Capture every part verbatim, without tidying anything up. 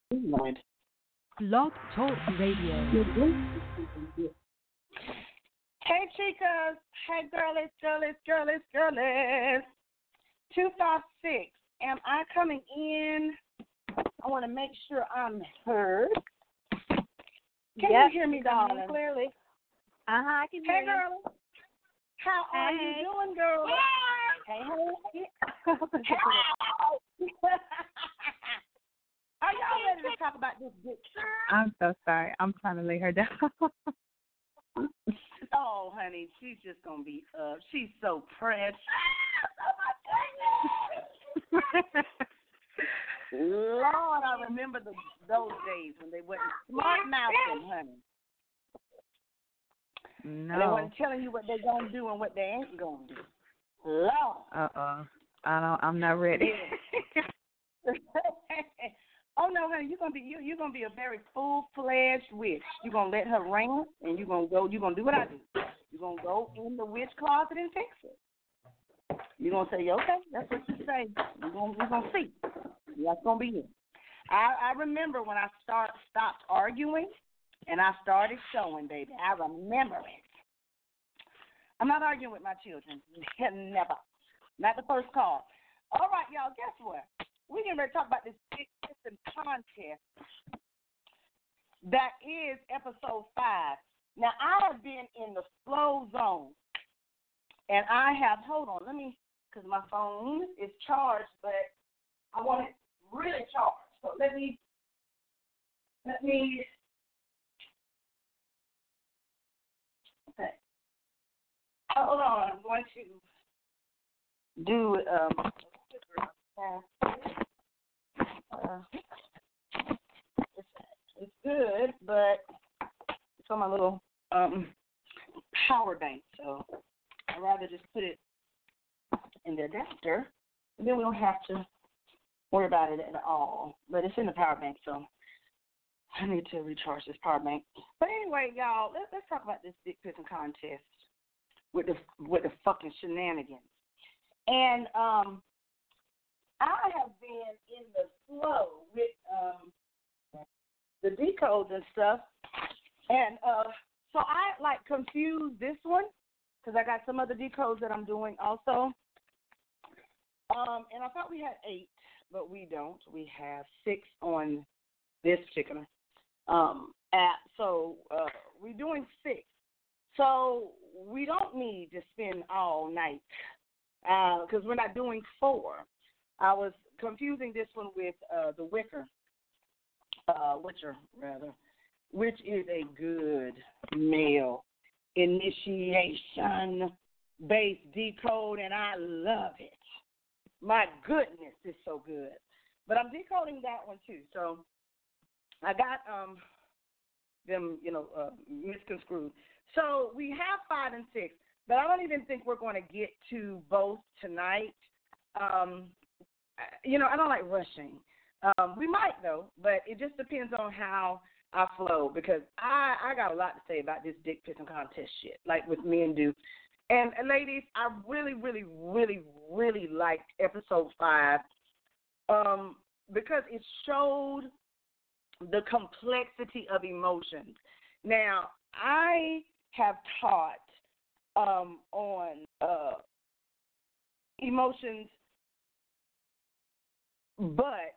Mind. Blog Talk Radio. Hey, chicas. Hey, girlies, girlies, girlies, girlies. two five six. Am I coming in? I want to make sure I'm heard. Can Yep, you hear me, you coming in darling? clearly. Uh huh. I can hear Hey, you. girl. How are you Hey. doing, girl? Hey, hey. Hey. Are y'all ready to talk about this dick? I'm so sorry. I'm trying to lay her down. Oh, honey, she's just going to be up. She's so precious. Oh, my goodness. Lord, I remember the, those days when they wasn't smart mouthing, honey. No. And they wasn't telling you what they're going to do and what they ain't going to do. Lord. Uh-oh. I don't, I'm not ready. Oh no, honey, you're gonna be you you're gonna be a very full fledged witch. You're gonna let her rant and you're gonna go you're gonna do what I do. You're gonna go in the witch closet and fix it. You're gonna say, okay, that's what you say. We're gonna we're gonna see. That's gonna be it. I, I remember when I start stopped arguing and I started showing, baby. I remember it. I'm not arguing with my children. Never. Not the first call. All right, y'all, guess what? We're getting ready to talk about this big system contest that is episode five. Now, I have been in the flow zone, and I have, hold on, let me, because my phone is charged, but I want it really charged. So let me, let me, okay. Hold on, I'm going to do, um, Uh, it's, it's good, but it's on my little um, power bank, so I'd rather just put it in the adapter, and then we don't have to worry about it at all. But it's in the power bank, so I need to recharge this power bank. But anyway, y'all, let's let's talk about this dick picking contest with the with the fucking shenanigans. And um. I have been in the flow with um, the decodes and stuff, and uh, so I like confused this one because I got some other decodes that I'm doing also. Um, and I thought we had eight, but we don't. We have six on this particular um, app, so uh, we're doing six. So we don't need to spend all night because uh, we're not doing four. I was confusing this one with uh, the Wicker, uh, Witcher, rather, which is a good male initiation-based decode, and I love it. My goodness, it's so good. But I'm decoding that one, too. So I got um, them, you know, uh, misconstrued. So we have five and six, but I don't even think we're going to get to both tonight. Um You know, I don't like rushing. Um, we might, though, but it just depends on how I flow because I, I got a lot to say about this dick picking contest shit, like with men do. And, and, ladies, I really, really, really, really liked episode five um, because it showed the complexity of emotions. Now, I have taught um, on uh, emotions, but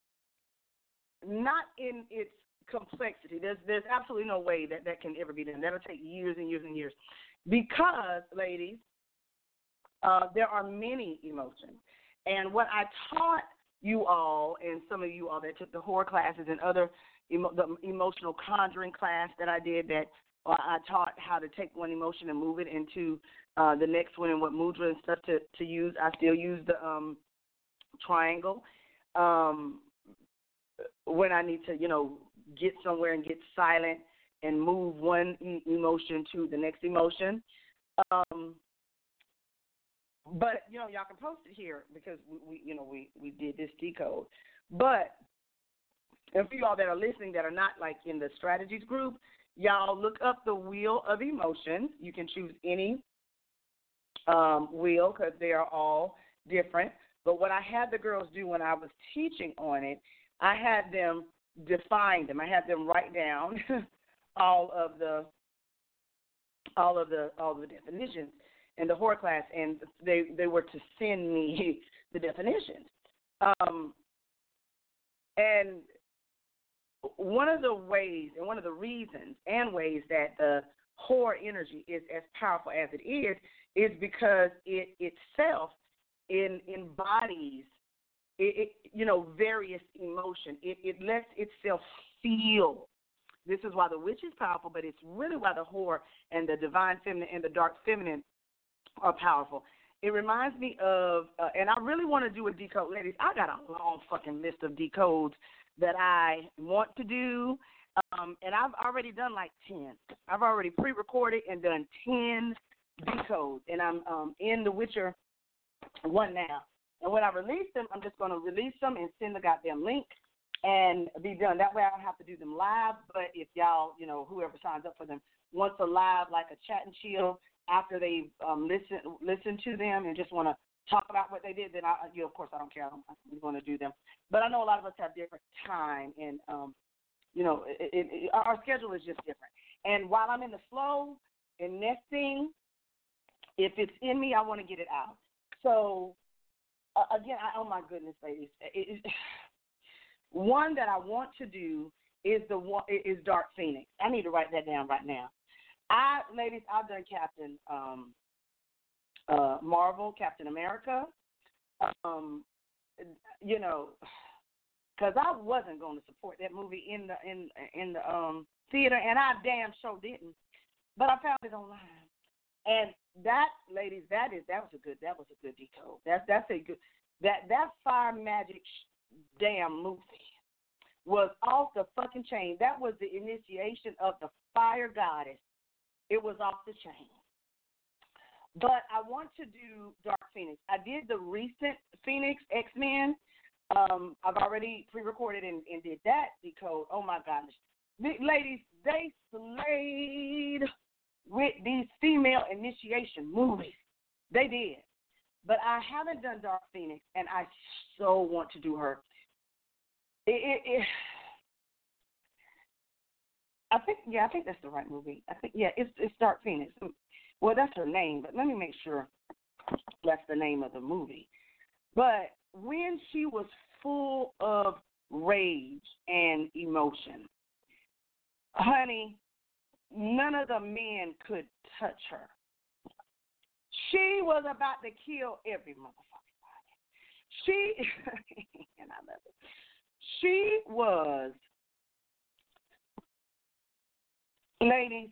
not in its complexity. There's there's absolutely no way that that can ever be done. That'll take years and years and years. Because, ladies, uh, there are many emotions. And what I taught you all, and some of you all that took the horror classes and other emo- the emotional conjuring class that I did, that uh, I taught how to take one emotion and move it into uh, the next one and what mudra and stuff to, to use. I still use the um, triangle. Um, when I need to, you know, get somewhere and get silent and move one e- emotion to the next emotion. Um, but, you know, y'all can post it here because, we, we you know, we, we did this decode. But and for you all that are listening that are not, like, in the strategies group, y'all look up the Wheel of Emotions. You can choose any um, wheel because they are all different. But what I had the girls do when I was teaching on it, I had them define them. I had them write down all of the all of the all of the definitions in the horror class, and they they were to send me the definitions. Um, and one of the ways and one of the reasons and ways that the horror energy is as powerful as it is is because it itself in, embodies it, it, you know, various emotion. It, it lets itself feel. This is why the witch is powerful, but it's really why the horror and the divine feminine and the dark feminine are powerful. It reminds me of, uh, and I really want to do a decode, ladies. I got a long fucking list of decodes that I want to do, um, and I've already done like ten. I've already pre-recorded and done ten decodes, and I'm um, in The Witcher one now. And when I release them, I'm just going to release them and send the goddamn link and be done. That way I don't have to do them live, but if y'all, you know, whoever signs up for them wants a live, like a chat and chill, after they um, listen listen to them and just want to talk about what they did, then, I, you know, of course, I don't care. I'm, I'm going to do them. But I know a lot of us have different time, and, um, you know, it, it, it, our schedule is just different. And while I'm in the flow and nesting, if it's in me, I want to get it out. So, uh, again, I, oh, my goodness, ladies. It, it, one that I want to do is the one is Dark Phoenix. I need to write that down right now. I, ladies, I've done Captain um, uh, Marvel, Captain America, um, you know, because I wasn't going to support that movie in the in in the um, theater, and I damn sure didn't. But I found it online, and that, ladies, that is that was a good that was a good decode. That's that's a good that that Fire Magic damn movie was off the fucking chain. That was the initiation of the fire goddess. It was off the chain. But I want to do Dark Phoenix. I did the recent Phoenix X-Men. Um, I've already pre-recorded and, and did that decode. Oh, my gosh. The, ladies, they slayed with these female initiation movies. They did. But I haven't done Dark Phoenix, and I so want to do her. It, it, it, I think, yeah, I think that's the right movie. I think, yeah, it's it's Dark Phoenix. Well, that's her name, but let me make sure that's the name of the movie. But when she was full of rage and emotion, honey, none of the men could touch her. She was about to kill every motherfucking body. She, and I love it. She was, ladies,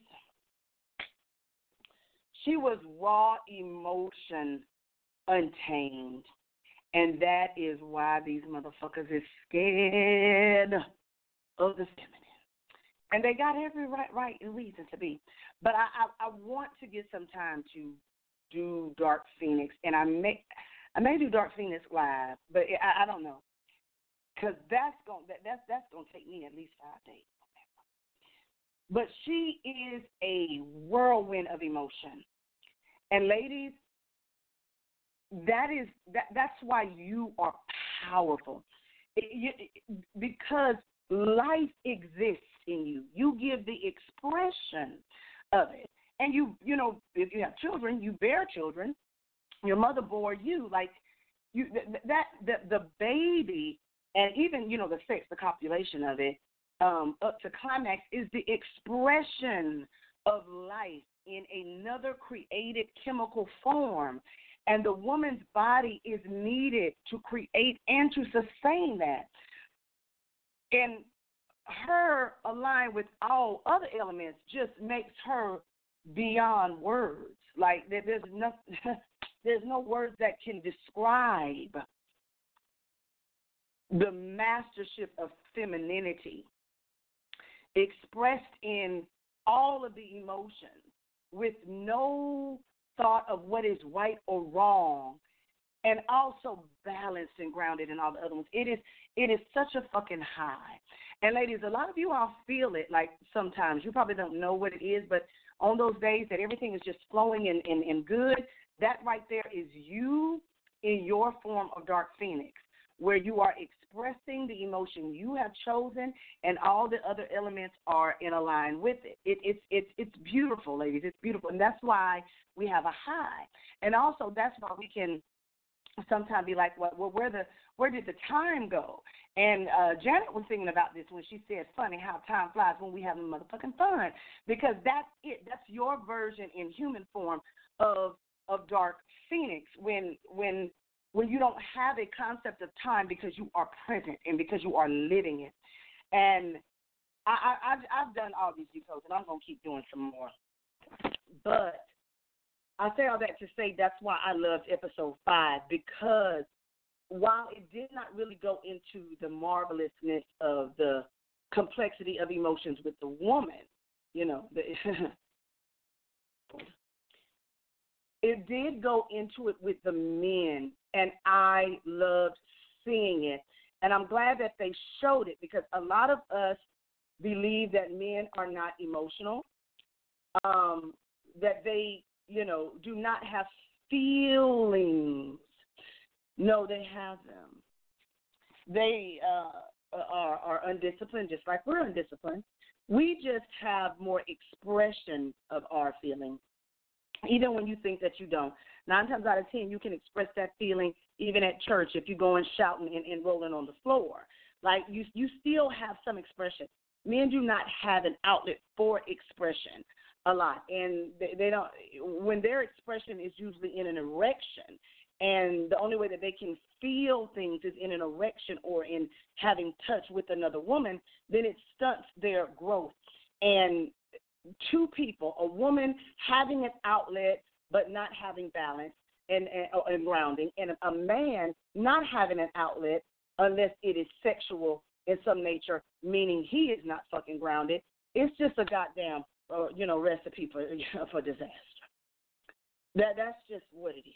she was raw emotion untamed. And that is why these motherfuckers is scared of the feminine. And they got every right, right and reason to be. But I, I, I want to get some time to do Dark Phoenix. And I may, I may do Dark Phoenix live, but I, I don't know. Because that's going that, that's, that's gonna take me at least five days. But she is a whirlwind of emotion. And ladies, that is that that's why you are powerful. It, you, because life exists in you. You give the expression of it. And you you know, if you have children, you bear children. Your mother bore you. Like you that, that the the baby, and even, you know, the sex, the copulation of it, um, up to climax, is the expression of life in another created chemical form. And the woman's body is needed to create and to sustain that. And her aligned with all other elements just makes her beyond words. Like there's no, there's no words that can describe the mastership of femininity expressed in all of the emotions with no thought of what is right or wrong, and also balanced and grounded in all the other ones. It is it is such a fucking high. And ladies, a lot of you all feel it like sometimes. You probably don't know what it is, but on those days that everything is just flowing and, and, and good, that right there is you in your form of Dark Phoenix. where you are expressing the emotion you have chosen, and all the other elements are in a line with it. it it's it's it's beautiful, ladies. It's beautiful, and that's why we have a high. And also, that's why we can sometimes be like, well, well where the where did the time go? And uh, Janet was thinking about this when she said, funny how time flies when we having motherfucking fun, because that's it. That's your version in human form of of Dark Phoenix, when when when you don't have a concept of time because you are present and because you are living it. And I, I, I've, I've done all these decodes, and I'm going to keep doing some more. But I say all that to say that's why I loved episode five, because while it did not really go into the marvelousness of the complexity of emotions with the woman, you know, the, it did go into it with the men, and I loved seeing it. And I'm glad that they showed it, because a lot of us believe that men are not emotional, um, that they, you know, do not have feelings. No, they have them. They uh, are, are undisciplined, just like we're undisciplined. We just have more expression of our feelings, even when you think that you don't. Nine times out of ten, you can express that feeling even at church if you're going shouting and, and rolling on the floor. Like, you, you still have some expression. Men do not have an outlet for expression a lot, and they, they don't. When their expression is usually in an erection, and the only way that they can feel things is in an erection or in having touch with another woman, then it stunts their growth. And two people, a woman having an outlet but not having balance and, and, and grounding, and a man not having an outlet unless it is sexual in some nature, meaning he is not fucking grounded, it's just a goddamn, uh, you know, recipe for, for disaster. That That's just what it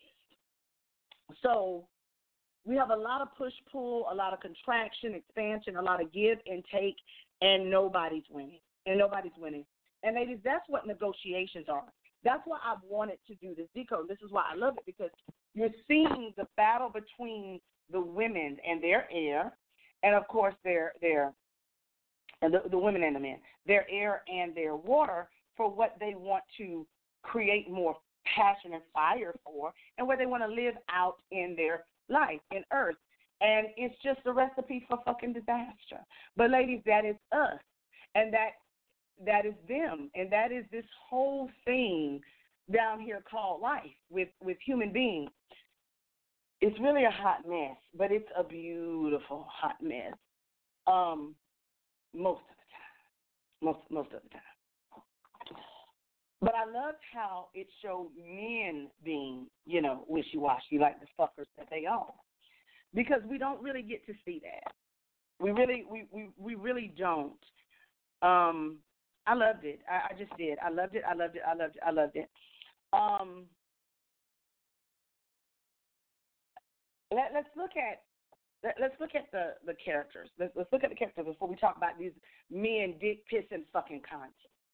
is. So we have a lot of push-pull, a lot of contraction, expansion, a lot of give and take, and nobody's winning. And nobody's winning. And ladies, that's what negotiations are. That's why I've wanted to do this decode. This is why I love it, because you're seeing the battle between the women and their air, and of course their their and the, the women and the men, their air and their water, for what they want to create more passion and fire for, and where they want to live out in their life, in earth. And it's just a recipe for fucking disaster. But ladies, that is us. And that that is them. And that is this whole thing down here called life with, with human beings. It's really a hot mess, but it's a beautiful hot mess. Um, most of the time. Most most of the time. But I loved how it showed men being, you know, wishy-washy, like the fuckers that they are. Because we don't really get to see that. We really we, we, we really don't. Um, I loved it. I, I just did. I loved it. I loved it. I loved it. I loved it. Um, let, let's look at let, let's look at the, the characters. Let's, let's look at the characters before we talk about these men dick pissing fucking content.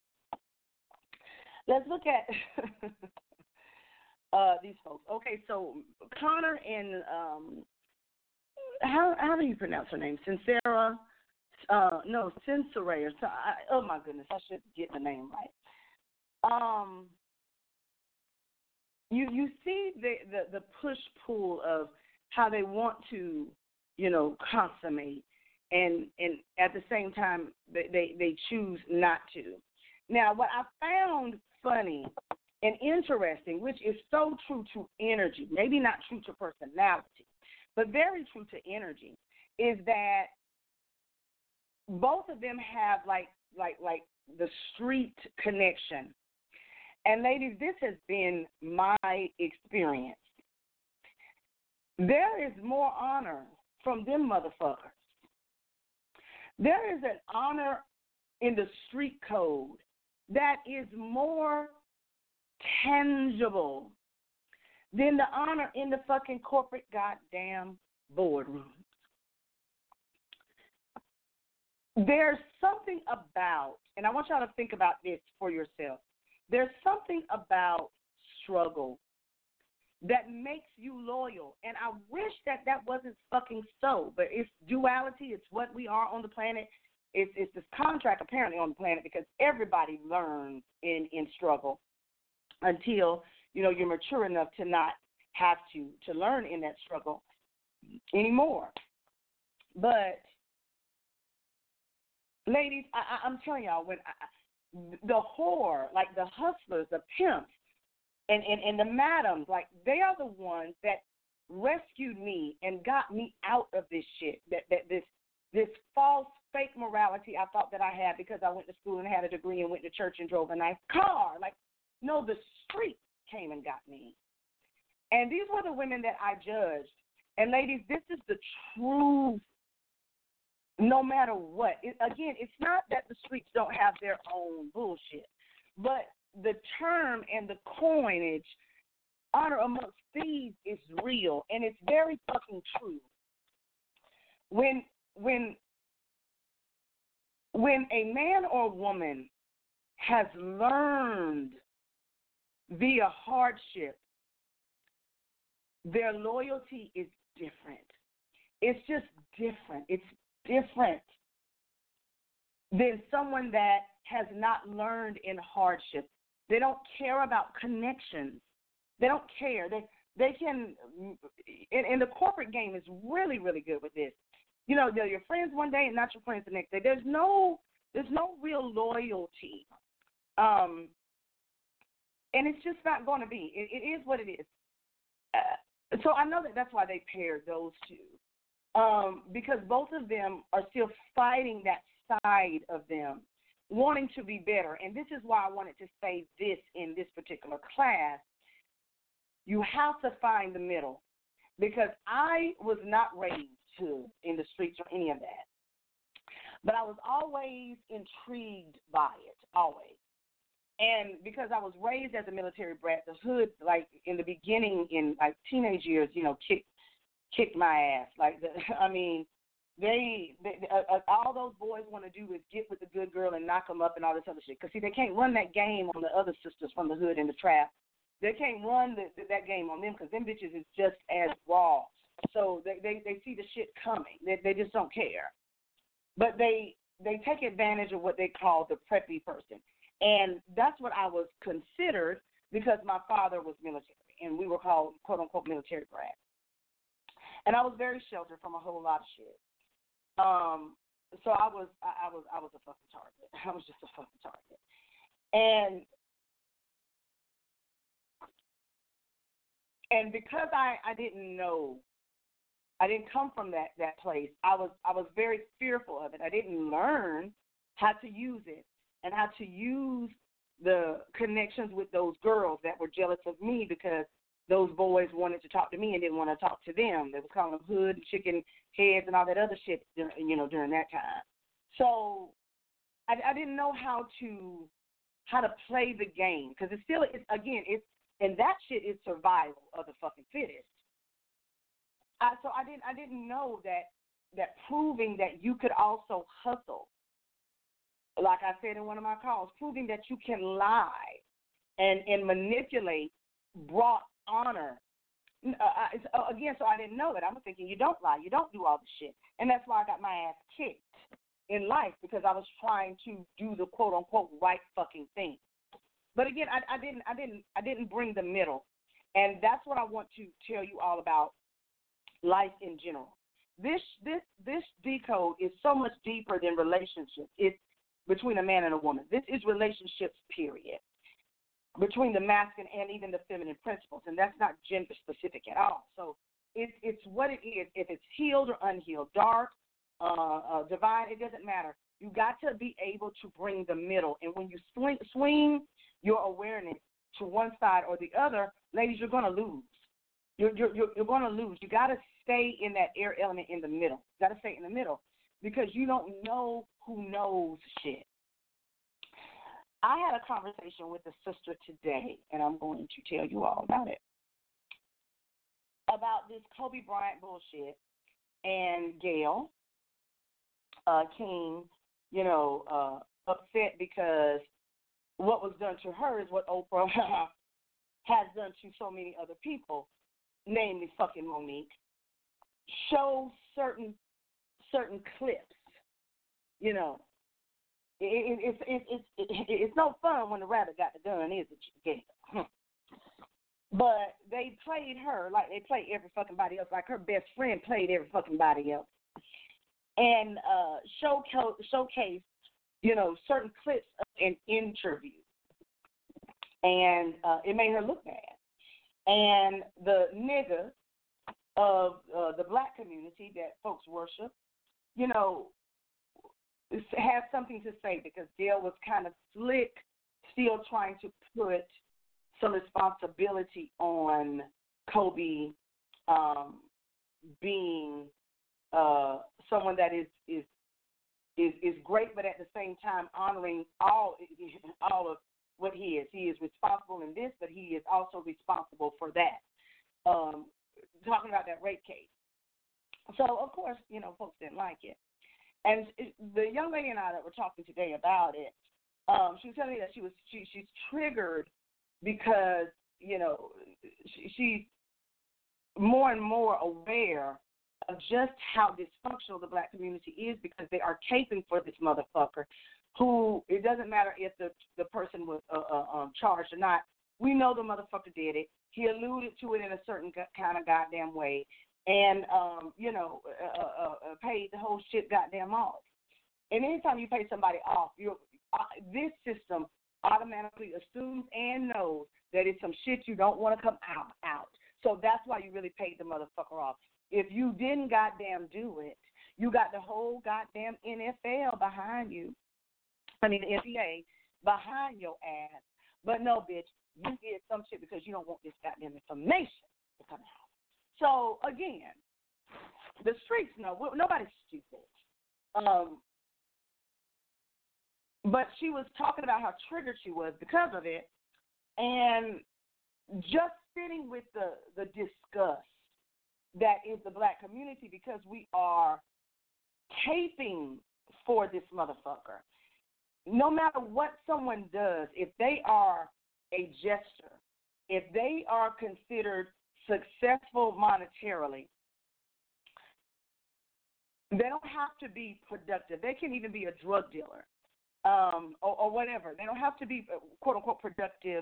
Let's look at uh, these folks. Okay, so Connor and um, how how do you pronounce her name? Sincera. Uh, no, Sincere. So I, oh my goodness, I should get the name right. Um, you you see the, the, the push pull of how they want to, you know, consummate, and and at the same time they, they, they choose not to. Now, what I found funny and interesting, which is so true to energy, maybe not true to personality, but very true to energy, is that both of them have like like like the street connection. And ladies, this has been my experience. There is more honor from them motherfuckers. There is an honor in the street code that is more tangible than the honor in the fucking corporate goddamn boardroom. There's something about, and I want y'all to think about this for yourself, there's something about struggle that makes you loyal. And I wish that that wasn't fucking so, but it's duality. It's what we are on the planet. It's, it's this contract apparently on the planet because everybody learns in, in struggle until, you know, you're mature enough to not have to, to learn in that struggle anymore. But, ladies, I, I, I'm telling y'all, when I, the whore, like the hustlers, the pimps, and, and, and the madams, like they are the ones that rescued me and got me out of this shit, that, that this this false, fake morality I thought that I had because I went to school and had a degree and went to church and drove a nice car. Like, no, the street came and got me. And these were the women that I judged. And, ladies, this is the truth no matter what. It, again, it's not that the streets don't have their own bullshit, but the term and the coinage, honor amongst thieves, is real, and it's very fucking true. When when when a man or woman has learned via hardship, their loyalty is different. It's just different. It's different than someone that has not learned in hardship. They don't care about connections. They don't care. They they can, and, and the corporate game is really, really good with this. You know, they're your friends one day and not your friends the next day. There's no, there's no real loyalty, um, and it's just not going to be. It, it is what it is. Uh, so I know that that's why they paired those two, um, because both of them are still fighting that side of them, wanting to be better. And this is why I wanted to say this in this particular class. You have to find the middle, because I was not raised to in the streets or any of that. But I was always intrigued by it, always. And because I was raised as a military brat, the hood, like in the beginning, in like teenage years, you know, kicked kicked my ass. Like, the, I mean, they, they uh, all those boys want to do is get with the good girl and knock them up and all this other shit. Because, see, they can't run that game on the other sisters from the hood in the trap. They can't run the, that game on them because them bitches is just as raw. So they, they, they see the shit coming. They, they just don't care. But they they take advantage of what they call the preppy person. And that's what I was considered because my father was military, and we were called, quote-unquote, military brats. And I was very sheltered from a whole lot of shit. Um, so I was I, I was I was a fucking target. I was just a fucking target. And and because I, I didn't know, I didn't come from that, that place, I was I was very fearful of it. I didn't learn how to use it and how to use the connections with those girls that were jealous of me because those boys wanted to talk to me and didn't want to talk to them. They was calling them hood and chicken heads and all that other shit, you know, during that time. So I, I didn't know how to how to play the game because it's still, it's, again, it's, and that shit is survival of the fucking fittest. I, so I didn't I didn't know that that proving that you could also hustle, like I said in one of my calls, proving that you can lie and, and manipulate brought honor. Uh, I, uh, again, so I didn't know that. I'm thinking you don't lie, you don't do all this shit. And that's why I got my ass kicked in life because I was trying to do the quote unquote right fucking thing. But again, I, I didn't I didn't I didn't bring the middle. And that's what I want to tell you all about life in general. This this this decode is so much deeper than relationships. It's between a man and a woman. This is relationships, period. Between the masculine and even the feminine principles, and that's not gender specific at all. So it's it's what it is. If it's healed or unhealed, dark, uh, uh, divine, it doesn't matter. You got to be able to bring the middle, and when you swing, swing your awareness to one side or the other, ladies, you're going to lose. You're you're you're, you're going to lose. You got to stay in that air element in the middle. You got to stay in the middle because you don't know who knows shit. I had a conversation with a sister today, and I'm going to tell you all about it, about this Kobe Bryant bullshit and Gayle uh, King, you know, uh, upset because what was done to her is what Oprah has done to so many other people, namely fucking Monique, show certain certain clips. You know, it, it, it, it, it, it, it's no fun when the rabbit got the gun, is it, Gator? But they played her like they played every fucking body else, like her best friend played every fucking body else, and uh, showcase, showcase, you know, certain clips of an interview, and uh, it made her look bad. And the nigga of uh, the black community that folks worship, you know, has something to say because Dale was kind of slick, still trying to put some responsibility on Kobe um, being uh, someone that is, is is is great, but at the same time honoring all all of what he is. He is responsible in this, but he is also responsible for that. Um, talking about that rape case. So, of course, you know, folks didn't like it. And the young lady and I that were talking today about it, um, she was telling me that she was she, she's triggered because, you know, she, she's more and more aware of just how dysfunctional the black community is because they are caping for this motherfucker who, it doesn't matter if the, the person was uh, uh, um, charged or not. We know the motherfucker did it. He alluded to it in a certain kind of goddamn way and, um, you know, uh, uh, uh, paid the whole shit goddamn off. And anytime you pay somebody off, you uh, this system automatically assumes and knows that it's some shit you don't want to come out, out. So that's why you really paid the motherfucker off. If you didn't goddamn do it, you got the whole goddamn N F L behind you. I mean, the N B A behind your ass. But no, bitch, you did some shit because you don't want this goddamn information to come out. So, again, the streets know. Nobody's stupid. Um, but she was talking about how triggered she was because of it. And just sitting with the, the disgust that is the black community because we are caping for this motherfucker. No matter what someone does, if they are a jester, if they are considered successful monetarily, they don't have to be productive. They can even be a drug dealer um, or, or whatever. They don't have to be, quote-unquote, productive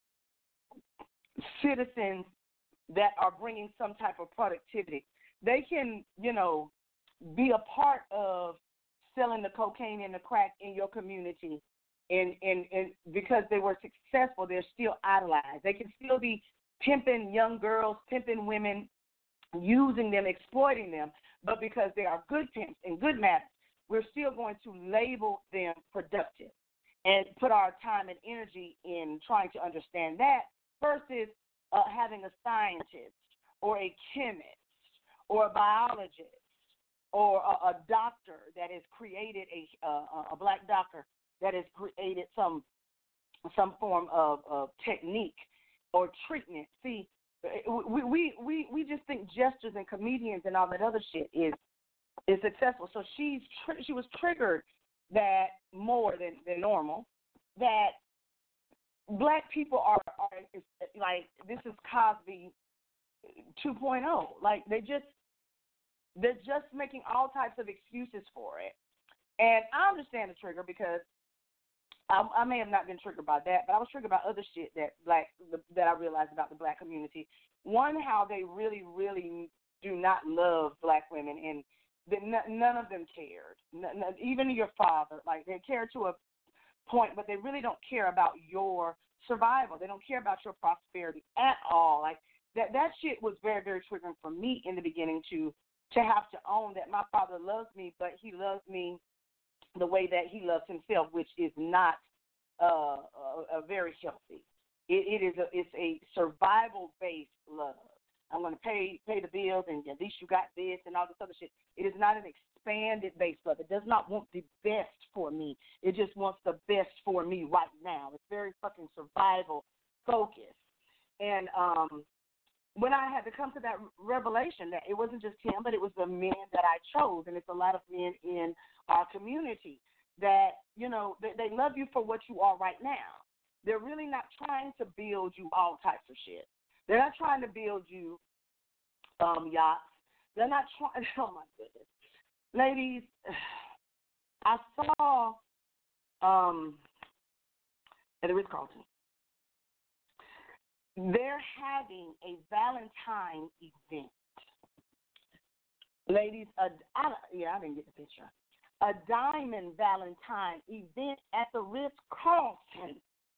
citizens that are bringing some type of productivity. They can, you know, be a part of selling the cocaine and the crack in your community, and, and, and because they were successful, they're still idolized. They can still be pimping young girls, pimping women, using them, exploiting them, but because they are good pimps and good masters, we're still going to label them productive and put our time and energy in trying to understand that versus uh, having a scientist or a chemist or a biologist or a, a doctor that has created a uh, a black doctor that has created some some form of, of technique or treatment. See, we, we we we just think jesters and comedians and all that other shit is is successful. So she's tri- she was triggered that more than, than normal that black people are, are like, this is Cosby two point oh. Like, they just, they're just making all types of excuses for it. And I understand the trigger because I, I may have not been triggered by that, but I was triggered by other shit that black that I realized about the black community. One, how they really, really do not love black women, and the, none of them cared. None, even your father, like, they care to a point, but they really don't care about your survival. They don't care about your prosperity at all. Like, that that shit was very, very triggering for me in the beginning to to have to own that my father loves me, but he loves me the way that he loves himself, which is not uh, a, a very healthy. It, it is a, it's a survival-based love. I'm going to pay pay the bills, and at least you got this and all this other shit. It is not an expanded-based love. It does not want the best for me. It just wants the best for me right now. It's very fucking survival-focused. And um, when I had to come to that revelation that it wasn't just him, but it was the men that I chose, and it's a lot of men in our community that, you know, they, they love you for what you are right now. They're really not trying to build you all types of shit. They're not trying to build you um, yachts. They're not trying. Oh my goodness, ladies, I saw um, at the Ritz Carlton. They're having a Valentine event. Ladies, a, I, yeah, I didn't get the picture. A Diamond Valentine event at the Ritz Carlton.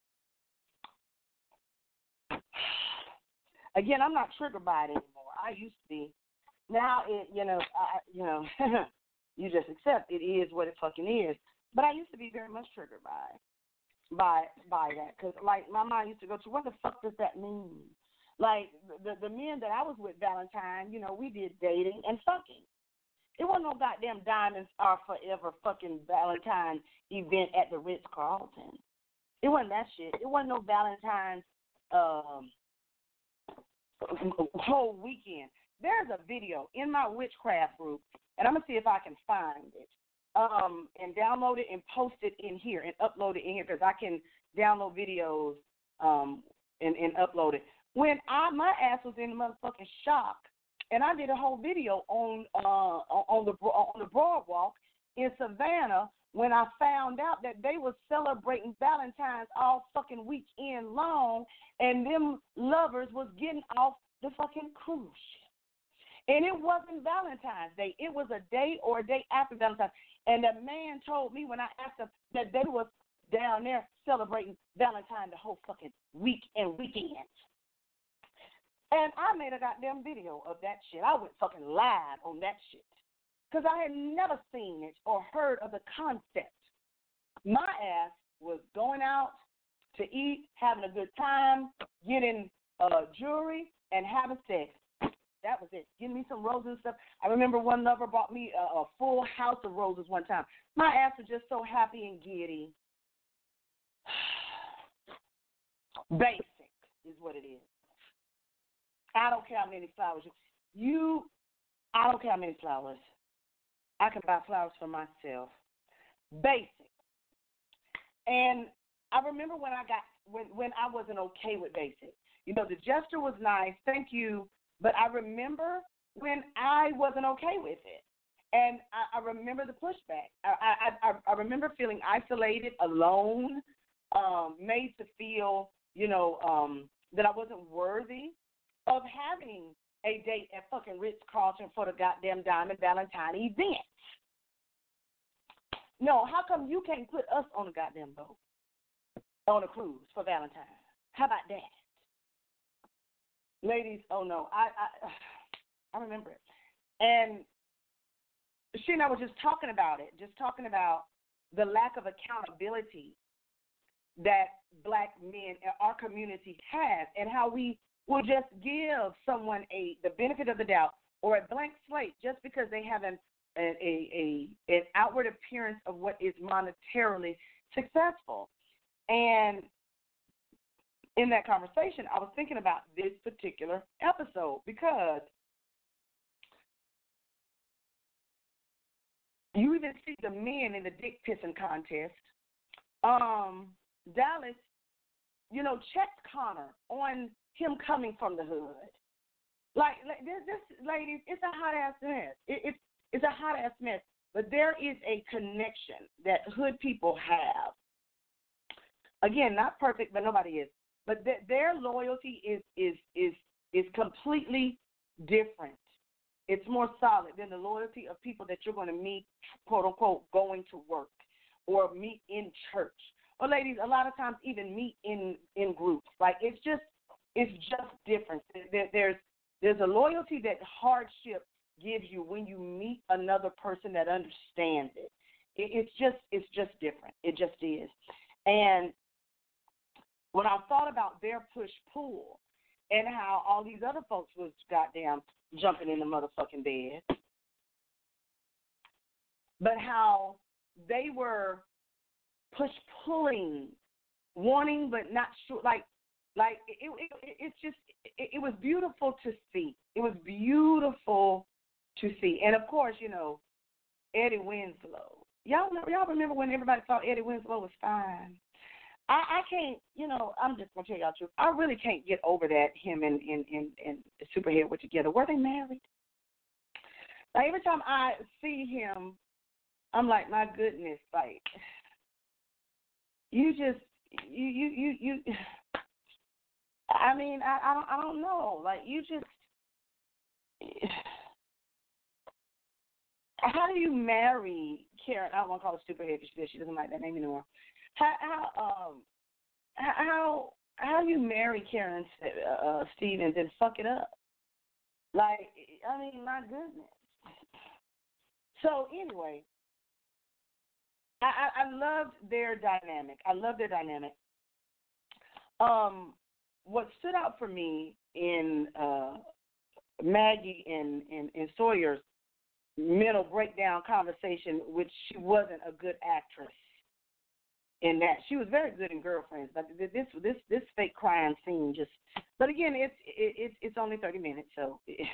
Again, I'm not triggered by it anymore. I used to be. Now, it, you know, I, you know, you just accept it is what it fucking is. But I used to be very much triggered by it. by by that, because like my mind used to go to, what the fuck does that mean? Like the the men that I was with Valentine, you know, we did dating and fucking. It wasn't no goddamn diamonds are forever fucking Valentine event at the Ritz Carlton. It wasn't that shit. It wasn't no Valentine's um whole weekend. There's a video in my witchcraft group, and I'm gonna see if I can find it. Um, and download it and post it in here and upload it in here, because I can download videos um, and, and upload it. When I my ass was in motherfucking shock, and I did a whole video on uh, on the on the Broadwalk in Savannah when I found out that they were celebrating Valentine's all fucking weekend long, and them lovers was getting off the fucking cruise ship. And it wasn't Valentine's Day. It was a day or a day after Valentine's. And the man told me when I asked him that they was down there celebrating Valentine the whole fucking week and weekend. And I made a goddamn video of that shit. I went fucking live on that shit. Because I had never seen it or heard of the concept. My ass was going out to eat, having a good time, getting uh, jewelry, and having sex. That was it. Give me some roses and stuff. I remember one lover bought me a, a full house of roses one time. My ass was just so happy and giddy. Basic is what it is. I don't care how many flowers you, you I don't care how many flowers. I can buy flowers for myself. Basic. And I remember when I got when when I wasn't okay with basic. You know, the gesture was nice. Thank you. But I remember when I wasn't okay with it. And I, I remember the pushback. I, I, I remember feeling isolated, alone, um, made to feel, you know, um, that I wasn't worthy of having a date at fucking Ritz Carlton for the goddamn Diamond Valentine event. No, how come you can't put us on a goddamn boat, on a cruise for Valentine? How about that? Ladies, oh no, I, I I remember it. And she and I were just talking about it, just talking about the lack of accountability that black men in our community has, and how we will just give someone a the benefit of the doubt or a blank slate just because they have an a, a, a an outward appearance of what is monetarily successful. And in that conversation, I was thinking about this particular episode because you even see the men in the dick pissing contest. Um, Dallas, you know, checked Connor on him coming from the hood. Like, like this, this, ladies, it's a hot ass mess. It, it's it's a hot ass mess. But there is a connection that hood people have. Again, not perfect, but nobody is. But th- their loyalty is is is is completely different. It's more solid than the loyalty of people that you're going to meet, quote unquote, going to work or meet in church. Or ladies, a lot of times even meet in, in groups. Like it's just it's just different. There, there's there's a loyalty that hardship gives you when you meet another person that understands it. it it's just it's just different. It just is. And when I thought about their push-pull and how all these other folks was goddamn jumping in the motherfucking bed, but how they were push-pulling, wanting but not sure, like, like it, it, it's just, it, it was beautiful to see. It was beautiful to see. And, of course, you know, Eddie Winslow. Y'all, y'all remember when everybody thought Eddie Winslow was fine? I, I can't, you know, I'm just gonna tell y'all the truth. I really can't get over that him and and and, and the Superhead were together. Were they married? Like every time I see him, I'm like, my goodness, like you just you you you you. I mean, I, I don't I don't know. Like you just. How do you marry Karen? I don't want to call her Superhead because she doesn't like that name anymore. How how um how how do you marry Karen uh, Stevens and fuck it up? Like, I mean, my goodness. So anyway, I I, I loved their dynamic. I love their dynamic. Um, what stood out for me in uh, Maggie and, and and Sawyer's mental breakdown conversation, which she wasn't a good actress in that. She was very good in Girlfriends, but this this this fake crying scene just. But again, it's it, it's only thirty minutes, so it,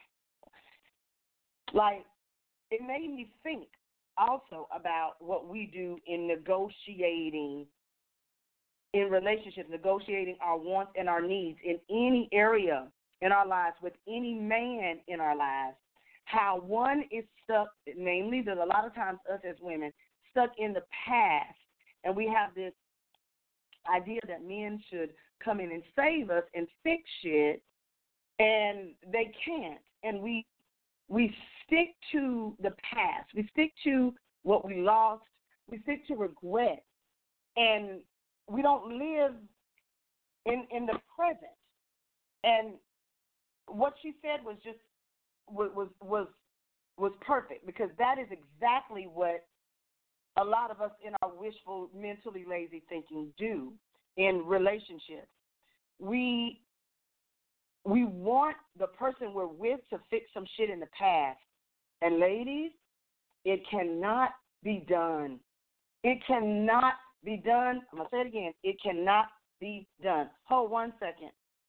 like it made me think also about what we do in negotiating in relationships, negotiating our wants and our needs in any area in our lives with any man in our lives. How one is stuck, namely that a lot of times us as women, stuck in the past, and we have this idea that men should come in and save us and fix shit, and they can't. And we we stick to the past. We stick to what we lost. We stick to regret, and we don't live in in the present. And what she said was just was was was perfect, because that is exactly what a lot of us in our wishful, mentally lazy thinking do in relationships. We we want the person we're with to fix some shit in the past. And ladies, it cannot be done. It cannot be done. I'm going to say it again. It cannot be done. Hold one second.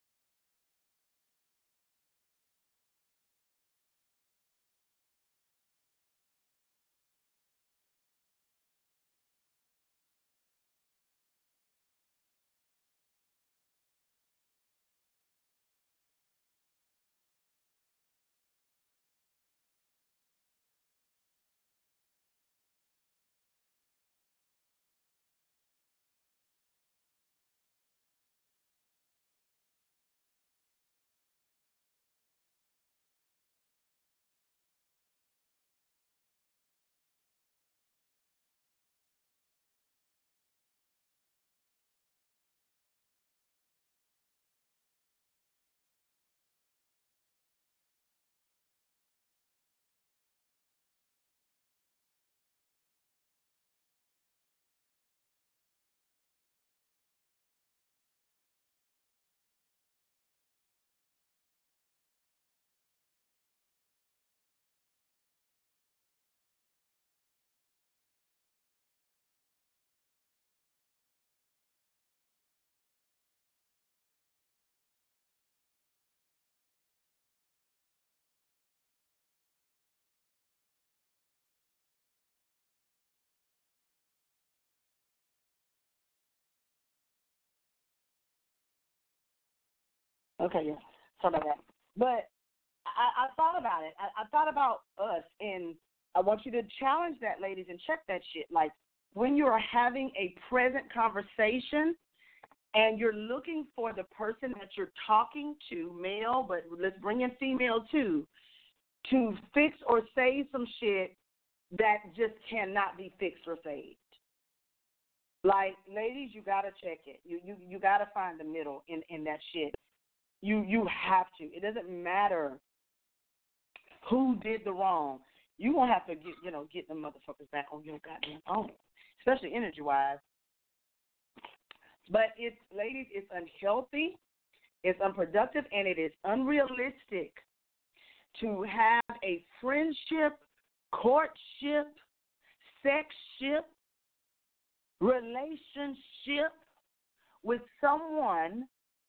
Okay, yeah. Sorry about that. But I, I thought about it. I, I thought about us, and I want you to challenge that, ladies, and check that shit. Like, when you are having a present conversation and you're looking for the person that you're talking to, male, but let's bring in female too, to fix or save some shit that just cannot be fixed or saved. Like, ladies, you gotta check it. You you you gotta find the middle in, in that shit. You you have to. It doesn't matter who did the wrong. You gonna have to get you know get the motherfuckers back on your goddamn own, especially energy wise. But it's ladies, it's unhealthy, it's unproductive, and it is unrealistic to have a friendship, courtship, sexship, relationship with someone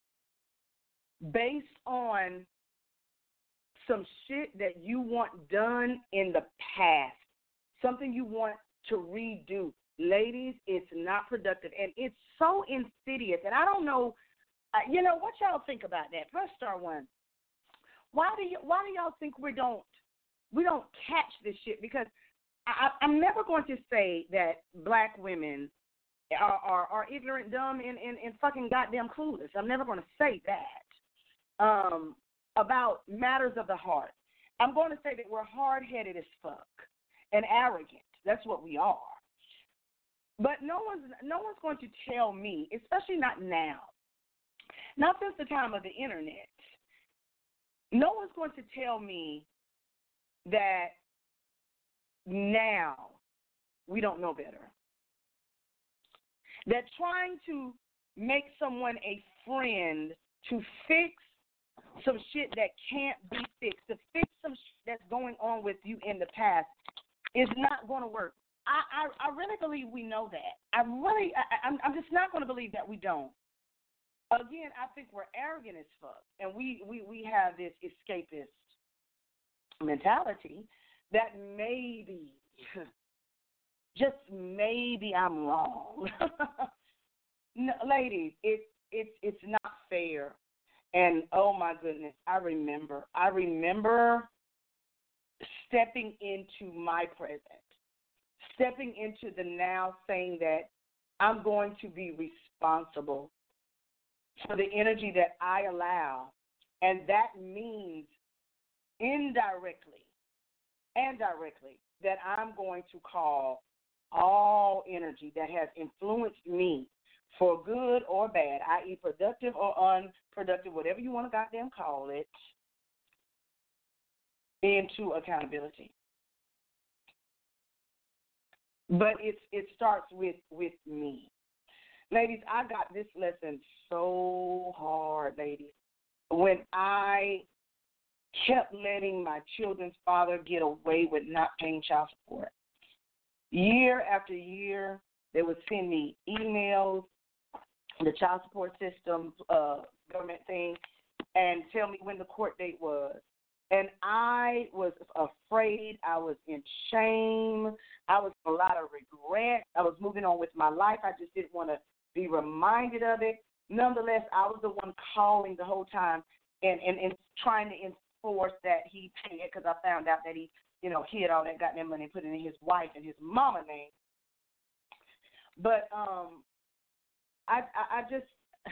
based on some shit that you want done in the past, something you want to redo, Ladies, it's not productive, and it's so insidious. And I don't know, uh, you know, what y'all think about that? Press star one. Why do you, why do y'all think we don't we don't catch this shit? Because I, I'm never going to say that black women are, are, are ignorant, dumb, and, and, and fucking goddamn clueless. I'm never going to say that um, about matters of the heart. I'm going to say that we're hard-headed as fuck and arrogant. That's what we are. But no one's no one's going to tell me, especially not now, not since the time of the internet, no one's going to tell me that now we don't know better. That trying to make someone a friend to fix some shit that can't be fixed, to fix some shit that's going on with you in the past is not going to work. I, I, I really believe we know that. I really, I, I'm, I'm just not going to believe that we don't. Again, I think we're arrogant as fuck, and we, we, we have this escapist mentality that maybe, just maybe I'm wrong. No, ladies, it's it's it's not fair. And oh my goodness, I remember, I remember stepping into my present, stepping into the now, saying that I'm going to be responsible for the energy that I allow, and that means indirectly and directly that I'm going to call all energy that has influenced me for good or bad, that is productive or unproductive, whatever you want to goddamn call it, into accountability. But it's it starts with, with me. Ladies, I got this lesson so hard, ladies, when I kept letting my children's father get away with not paying child support. Year after year, they would send me emails, the child support system, uh, government thing, and tell me when the court date was. And I was afraid. I was in shame. I was in a lot of regret. I was moving on with my life. I just didn't want to be reminded of it. Nonetheless, I was the one calling the whole time and, and, and trying to enforce that he pay it, because I found out that he, you know, hid all that goddamn money and put it in his wife and his mama name. But um, I, I, I just,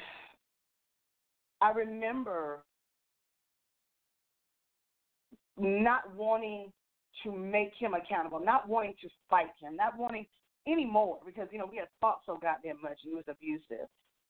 I remember not wanting to make him accountable, not wanting to fight him, not wanting anymore, because, you know, we had fought so goddamn much and he was abusive.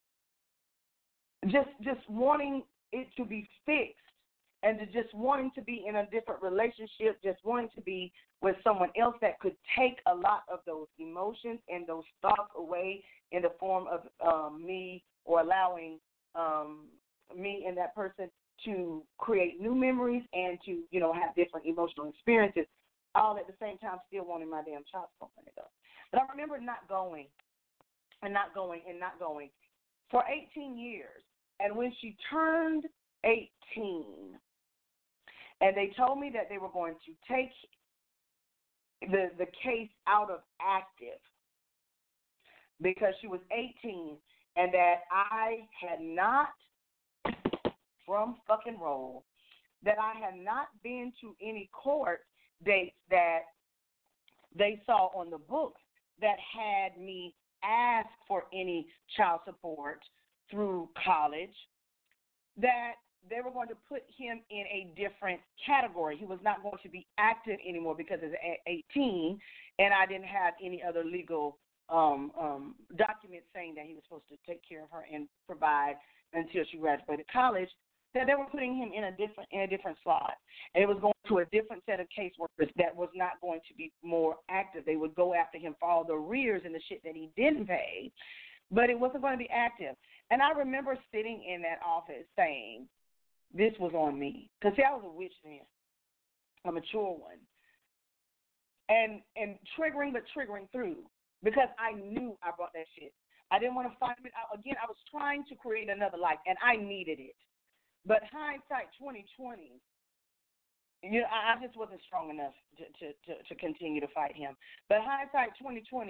Just, just wanting it to be fixed, and to just wanting to be in a different relationship, just wanting to be with someone else that could take a lot of those emotions and those thoughts away in the form of um, me, or allowing um, me and that person to create new memories and to, you know, have different emotional experiences, all at the same time still wanting my damn child support money, though. But I remember not going and not going and not going for eighteen years. And when she turned eighteen, and they told me that they were going to take the the case out of active because she was eighteen, and that I had not, from fucking roll, that I had not been to any court dates that they saw on the books that had me ask for any child support through college, that they were going to put him in a different category. He was not going to be active anymore because he's eighteen, and I didn't have any other legal um, um, documents saying that he was supposed to take care of her and provide until she graduated college. That they were putting him in a different in a different slot, and it was going to a different set of caseworkers that was not going to be more active. They would go after him for all the arrears and the shit that he didn't pay, but it wasn't going to be active. And I remember sitting in that office saying, this was on me. Because, see, I was a witch then, a mature one. And and triggering, but triggering through. Because I knew I brought that shit. I didn't want to fight it out. Again, I was trying to create another life, and I needed it. But hindsight twenty twenty, you know, I, I just wasn't strong enough to, to, to, to continue to fight him. But hindsight twenty twenty,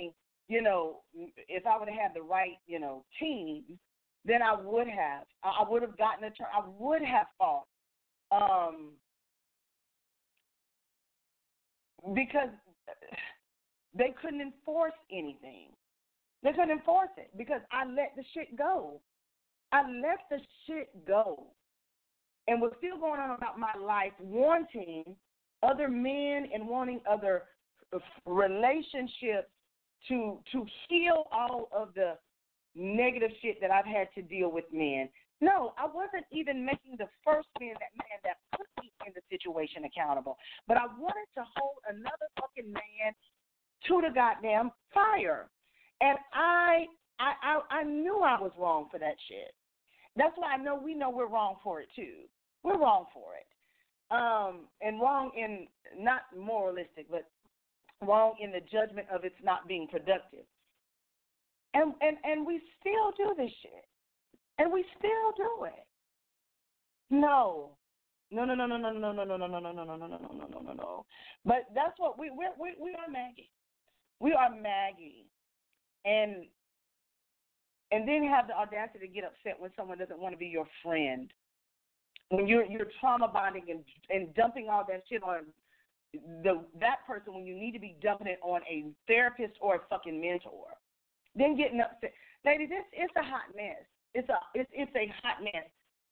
you know, if I would have had the right, you know, team, then I would have. I would have gotten a turn. I would have fought. Um, because they couldn't enforce anything. They couldn't enforce it because I let the shit go. I let the shit go and was still going on about my life, wanting other men and wanting other relationships to to heal all of the negative shit that I've had to deal with men. No, I wasn't even making the first man, that man that put me in the situation, accountable. But I wanted to hold another fucking man to the goddamn fire. And I I I, I knew I was wrong for that shit. That's why I know we know we're wrong for it too. We're wrong for it. Um, and wrong in not moralistic, but wrong in the judgment of it's not being productive. And and, and we still do this shit. And we still do it. No. No, no, no, no, no, no, no, no, no, no, no, no, no, no, no, no, no, no, no. But that's what we we we we are Maggie. We are Maggie. And and then have the audacity to get upset when someone doesn't want to be your friend. When you're you're trauma bonding and and dumping all that shit on the that person when you need to be dumping it on a therapist or a fucking mentor. Then getting upset. Ladies, it's it's a hot mess. It's a it's it's a hot mess.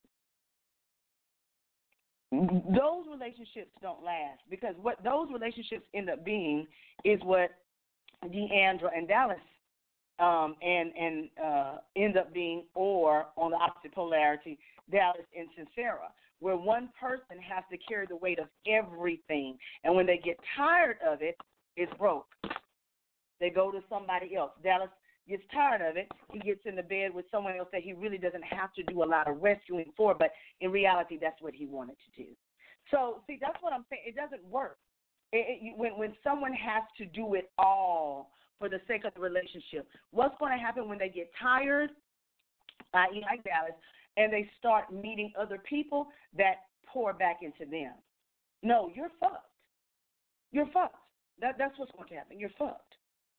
Those relationships don't last because what those relationships end up being is what Deandra and Dallas um, and and uh, end up being, or on the opposite polarity, Dallas and Sincera, where one person has to carry the weight of everything, and when they get tired of it, it's broke. They go to somebody else. Dallas gets tired of it. He gets in the bed with someone else that he really doesn't have to do a lot of rescuing for, but in reality, that's what he wanted to do. So, see, that's what I'm saying. It doesn't work. It, it, when, when someone has to do it all for the sake of the relationship, what's going to happen when they get tired, that is like Dallas, and they start meeting other people that pour back into them? No, you're fucked. You're fucked. That, that's what's going to happen. You're fucked.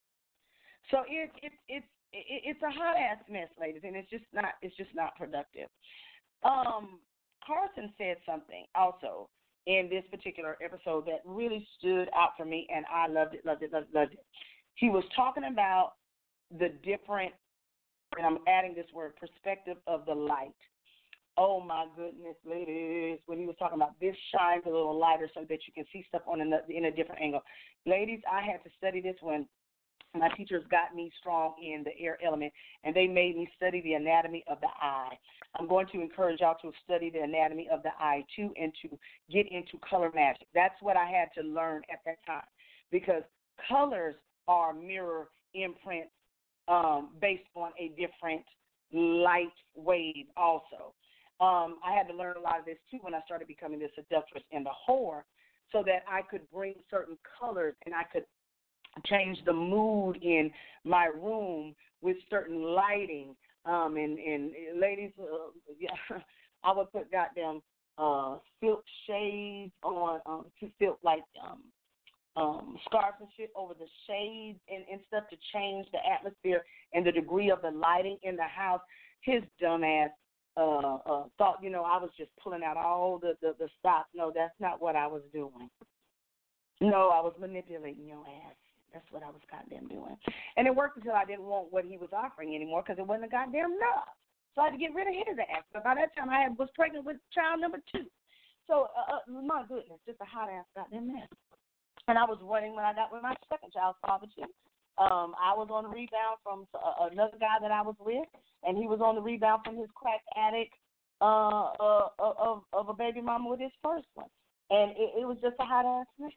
So it, it, it, it, it's a hot ass mess, ladies, and it's just not it's just not productive. Um, Carson said something also in this particular episode that really stood out for me, and I loved it, loved it, loved it, loved it. He was talking about the different, and I'm adding this word, perspective of the light. Oh my goodness, ladies! When he was talking about this shines a little lighter so that you can see stuff on another, in a different angle. Ladies, I had to study this when my teachers got me strong in the air element, and they made me study the anatomy of the eye. I'm going to encourage y'all to study the anatomy of the eye, too, and to get into color magic. That's what I had to learn at that time, because colors are mirror imprints um, based on a different light wave also. Um, I had to learn a lot of this, too, when I started becoming the seductress and the whore, so that I could bring certain colors and I could change the mood in my room with certain lighting. Um, and, and ladies, uh, yeah, I would put goddamn uh, silk shades on, um, silk like um, um, scarves and shit over the shades and, and stuff to change the atmosphere and the degree of the lighting in the house. His dumb ass uh, uh, thought, you know, I was just pulling out all the, the, the stops. No, that's not what I was doing. No, I was manipulating your ass. That's what I was goddamn doing. And it worked until I didn't want what he was offering anymore because it wasn't a goddamn enough. So I had to get rid of his ass. But by that time, I had, was pregnant with child number two. So, uh, uh, my goodness, just a hot-ass goddamn mess. And I was running when I got with my second child's father, too. Um, I was on the rebound from uh, another guy that I was with, and he was on the rebound from his crack addict uh, uh, of, of a baby mama with his first one. And it, it was just a hot-ass mess.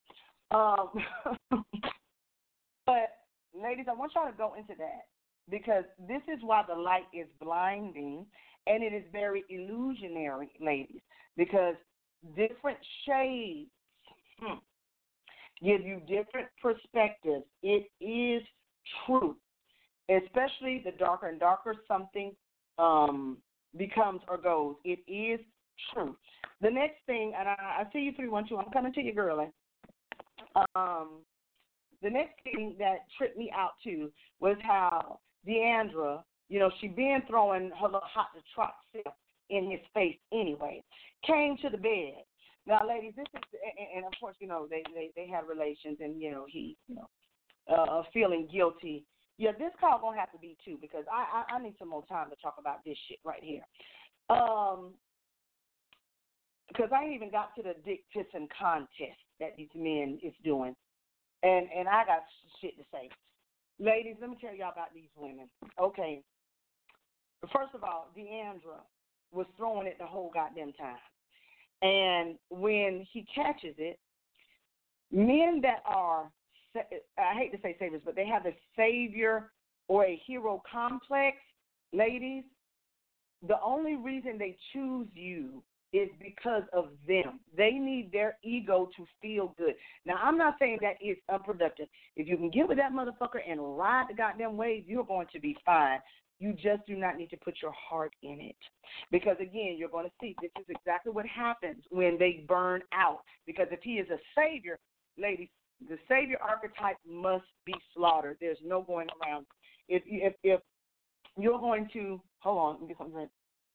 Um, but, ladies, I want y'all to go into that because this is why the light is blinding, and it is very illusionary, ladies, because different shades hmm, give you different perspectives. It is true, especially the darker and darker something um, becomes or goes. It is true. The next thing, and I, I see you three one two. I'm coming to you, girlie. Um, the next thing that tripped me out too was how Deandra, you know, she been throwing her little hot to trot self in his face anyway, came to the bed. Now, ladies, this is, and, and of course, you know, they, they, they had relations, and, you know, he, you know, uh, feeling guilty. Yeah, this call going to have to be two because I, I, I need some more time to talk about this shit right here. Um, because I ain't even got to the dick pissing contest that these men is doing. And and I got shit to say. Ladies, let me tell y'all about these women. Okay. First of all, Deandra was throwing it the whole goddamn time. And when he catches it, men that are, I hate to say saviors, but they have a savior or a hero complex, ladies, the only reason they choose you is because of them. They need their ego to feel good. Now, I'm not saying that is unproductive. If you can get with that motherfucker and ride the goddamn wave, you're going to be fine. You just do not need to put your heart in it. Because, again, you're going to see this is exactly what happens when they burn out. Because if he is a savior, ladies, the savior archetype must be slaughtered. There's no going around. If, if, if you're going to, hold on, let me get something right.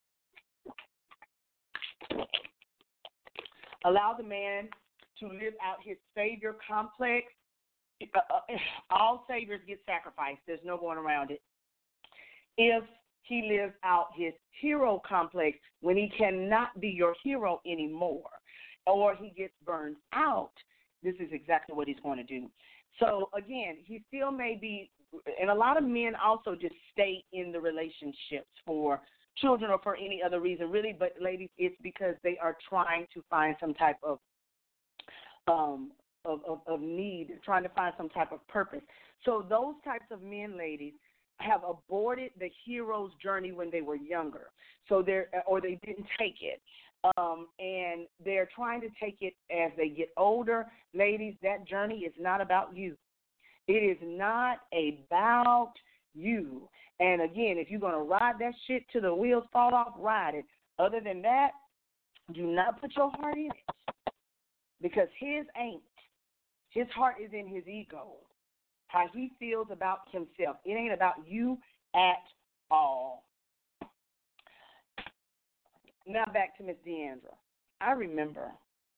Allow the man to live out his savior complex. Uh, all saviors get sacrificed. There's no going around it. If he lives out his hero complex when he cannot be your hero anymore, or he gets burned out, this is exactly what he's going to do. So, again, he still may be, and a lot of men also just stay in the relationships for children or for any other reason, really. But, ladies, it's because they are trying to find some type of um, of, of, of need, trying to find some type of purpose. So those types of men, ladies, have aborted the hero's journey when they were younger, so they're or they didn't take it, um, and they're trying to take it as they get older. Ladies, that journey is not about you. It is not about you. And again, if you're gonna ride that shit till the wheels fall off, ride it. Other than that, do not put your heart in it, because his ain't. His heart is in his ego. How he feels about himself. It ain't about you at all. Now back to Miss Deandra. I remember,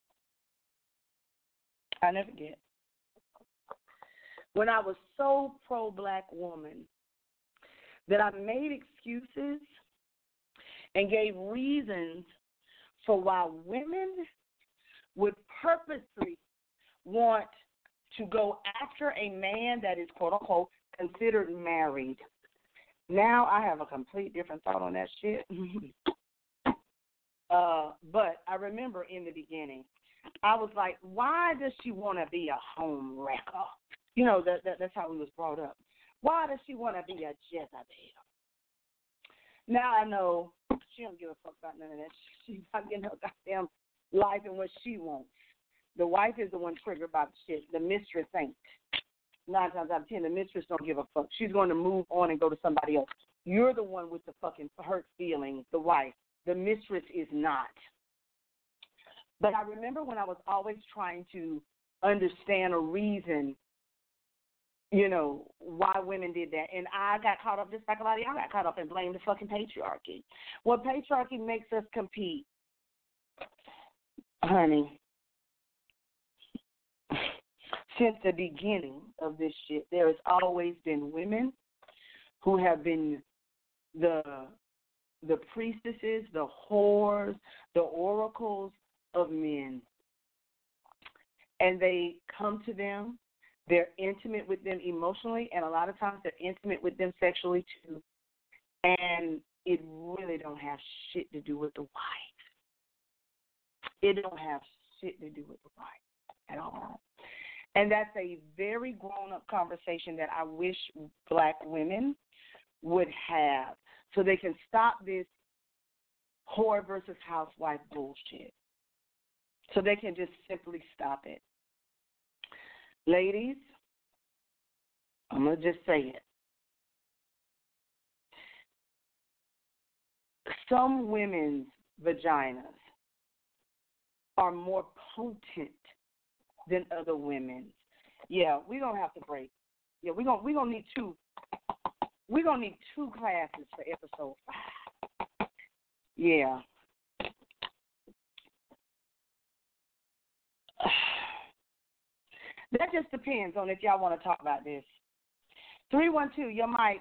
I never forget, when I was so pro-black woman that I made excuses and gave reasons for why women would purposely want to go after a man that is, quote, unquote, considered married. Now I have a complete different thought on that shit. uh, but I remember in the beginning, I was like, why does she want to be a home wrecker? You know, that, that that's how we was brought up. Why does she want to be a Jezebel? Now I know she don't give a fuck about none of that. She's not getting her goddamn life and what she wants. The wife is the one triggered by the shit. The mistress ain't. Nine times out of ten, the mistress don't give a fuck. She's going to move on and go to somebody else. You're the one with the fucking hurt feelings, the wife. The mistress is not. But I remember when I was always trying to understand or reason, you know, why women did that. And I got caught up, just like a lot of y'all got caught up and blamed the fucking patriarchy. Well, patriarchy makes us compete. Honey, since the beginning of this shit, there has always been women who have been the the priestesses, the whores, the oracles of men. And they come to them. They're intimate with them emotionally, and a lot of times they're intimate with them sexually too. And it really don't have shit to do with the wife. It don't have shit to do with the wife at all. And that's a very grown-up conversation that I wish black women would have, so they can stop this whore versus housewife bullshit. So they can just simply stop it. Ladies, I'm going to just say it. Some women's vaginas are more potent than other women's. Yeah, we're gonna have to break. Yeah, we're gonna we're gonna need two we're gonna need two classes for episode five. Yeah. That just depends on if y'all want to talk about this. Three one two, your mic.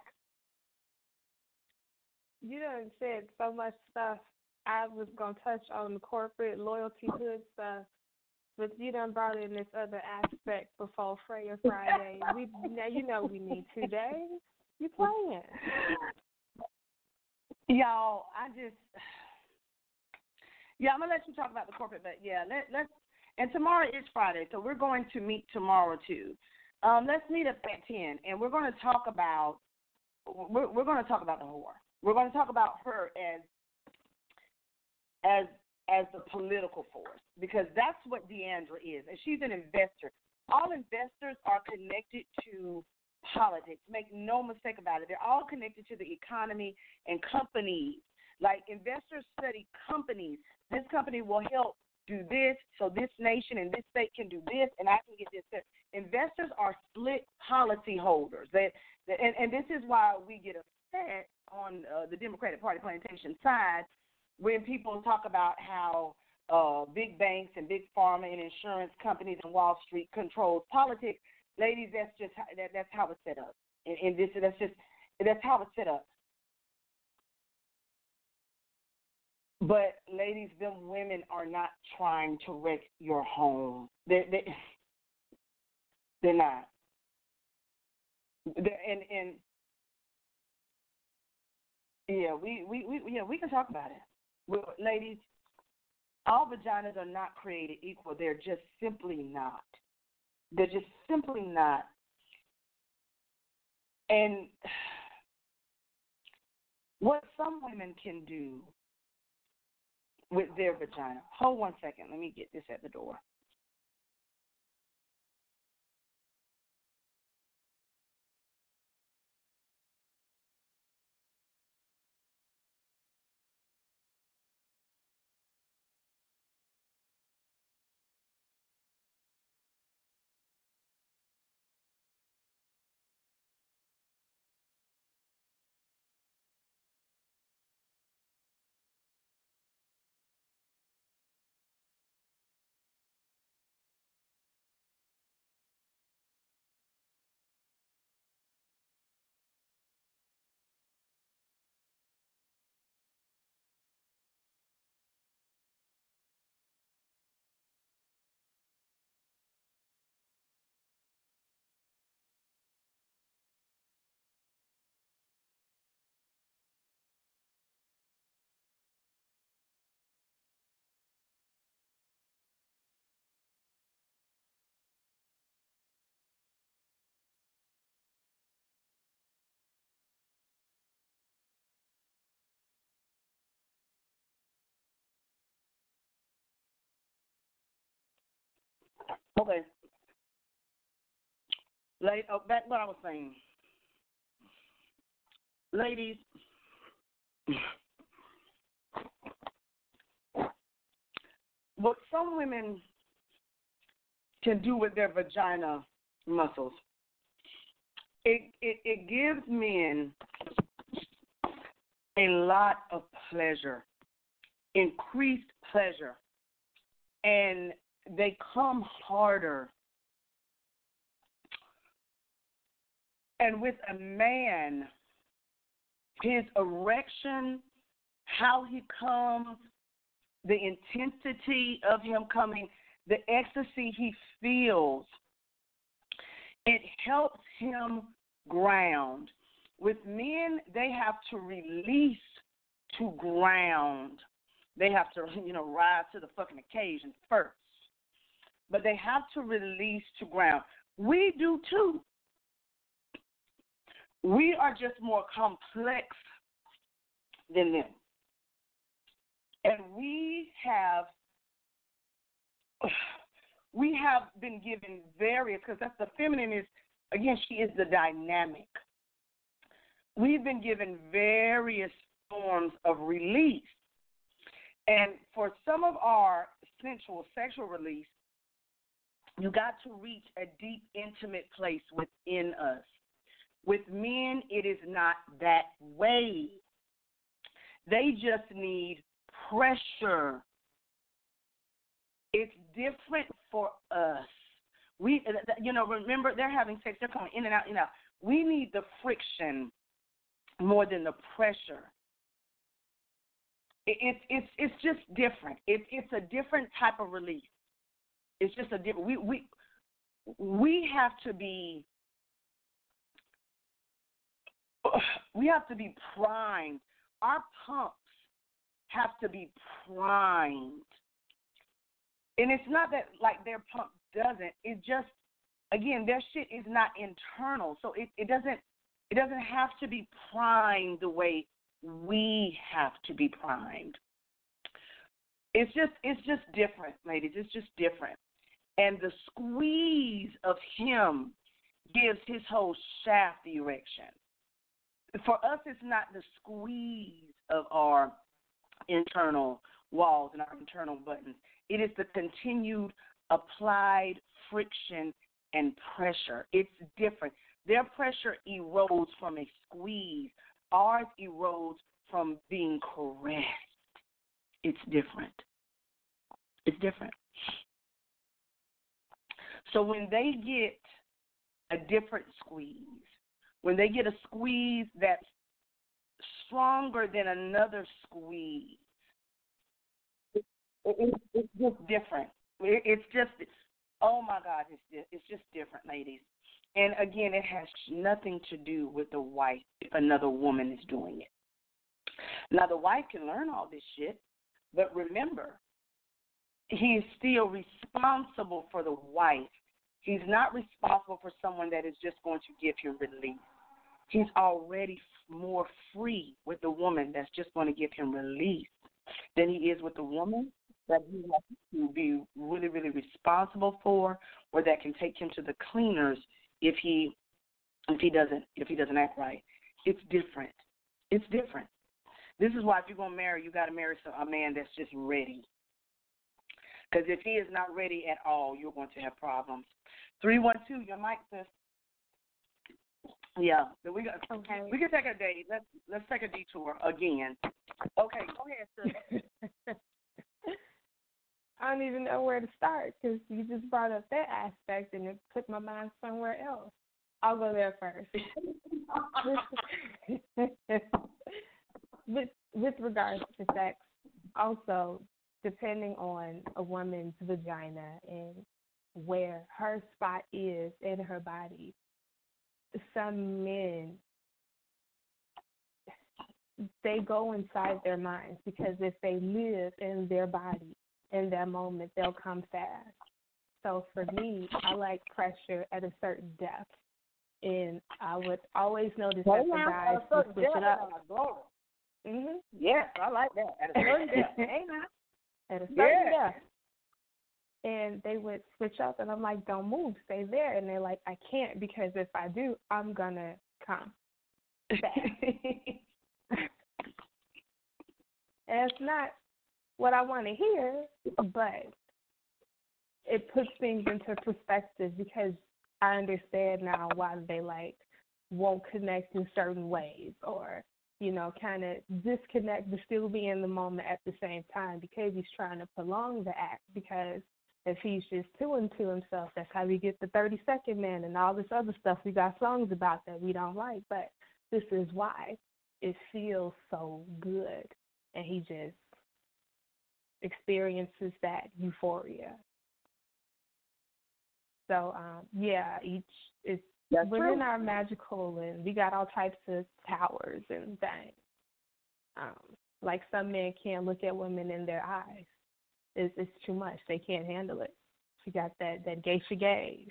You done said so much stuff. I was gonna touch on the corporate loyalty hood stuff, but you done brought in this other aspect before Freya Friday. We now you know we need two days. You playing? Y'all, I just yeah, I'm gonna let you talk about the corporate, but yeah, let let's and tomorrow is Friday, so we're going to meet tomorrow too. Um, let's meet up at ten, and we're going to talk about we're we're going to talk about the whore. We're going to talk about her as as as the political force, because that's what Deandra is, and she's an investor. All investors are connected to politics. Make no mistake about it. They're all connected to the economy and companies. Like, investors study companies. This company will help do this, so this nation and this state can do this, and I can get this. Investors are split policy holders. That, and, and this is why we get upset on uh, the Democratic Party plantation side when people talk about how uh, big banks and big pharma and insurance companies and Wall Street controls politics. Ladies, that's just how, that, that's how it's set up. And, and this that's just that's how it's set up. But ladies, them women are not trying to wreck your home. They they they're not. They're, and and yeah, we, we, we yeah we can talk about it. Well, ladies, all vaginas are not created equal. They're just simply not. They're just simply not. And what some women can do with their vagina. Hold one second. Let me get this at the door. Okay. Like, oh, back what I was saying. Ladies, what some women can do with their vagina muscles, it, it, it gives men a lot of pleasure, increased pleasure, and they come harder. And with a man, his erection, how he comes, the intensity of him coming, the ecstasy he feels, it helps him ground. With men, they have to release to ground. They have to, you know, rise to the fucking occasion first. But they have to release to ground. We do too. We are just more complex than them. And we have we have been given various, because that's the feminine is, again, she is the dynamic. We've been given various forms of release. And for some of our sensual sexual release, You got to reach a deep, intimate place within us. With men, it is not that way. They just need pressure. It's different for us. We, you know, remember, they're having sex. They're coming in and out, in and out. We need the friction more than the pressure. It, it's it's it's just different. It, it's a different type of release. It's just a different. We we we have to be. We have to be primed. Our pumps have to be primed. And it's not that, like, their pump doesn't. It just, again, their shit is not internal. So it, it doesn't it doesn't have to be primed the way we have to be primed. It's just it's just different, ladies. It's just different. And the squeeze of him gives his whole shaft the erection. For us, it's not the squeeze of our internal walls and our internal buttons. It is the continued applied friction and pressure. It's different. Their pressure erodes from a squeeze. Ours erodes from being caressed. It's different. It's different. So when they get a different squeeze, when they get a squeeze that's stronger than another squeeze, it, it, it's just different. It, it's just, oh my God, it's just, it's just different, ladies. And again, it has nothing to do with the wife if another woman is doing it. Now, the wife can learn all this shit, but remember, he is still responsible for the wife. He's not responsible for someone that is just going to give him release. He's already more free with the woman that's just going to give him release than he is with the woman that he has to be really, really responsible for, or that can take him to the cleaners if he if he doesn't if he doesn't act right. It's different. It's different. This is why if you're going to marry, you got to marry a man that's just ready. Because if he is not ready at all, you're going to have problems. three one two, your mic says. Yeah, so we got. Okay. We can take a day. Let's let's take a detour again. Okay, go ahead, sis. I don't even know where to start because you just brought up that aspect and it put my mind somewhere else. I'll go there first. with with regards to sex, also depending on a woman's vagina and where her spot is in her body. Some men, they go inside their minds because if they live in their body in that moment, they'll come fast. So for me, I like pressure at a certain depth. And I would always notice that the guys would switch it up. Mm-hmm. Yes, I like that. At a certain depth. At a certain yeah. depth. And they would switch up, and I'm like, don't move, stay there. And they're like, I can't, because if I do, I'm going to come fast. And it's not what I want to hear, but it puts things into perspective because I understand now why they, like, won't connect in certain ways or, you know, kind of disconnect but still be in the moment at the same time because he's trying to prolong the act because if he's just doing to himself, that's how we get the thirty-second man and all this other stuff we got songs about that we don't like. But this is why it feels so good. And he just experiences that euphoria. So, um, yeah, each is that's within true. our magical, and we got all types of powers and things. Um, like some men can't look at women in their eyes. It's, it's too much. They can't handle it. She got that, that geisha gaze.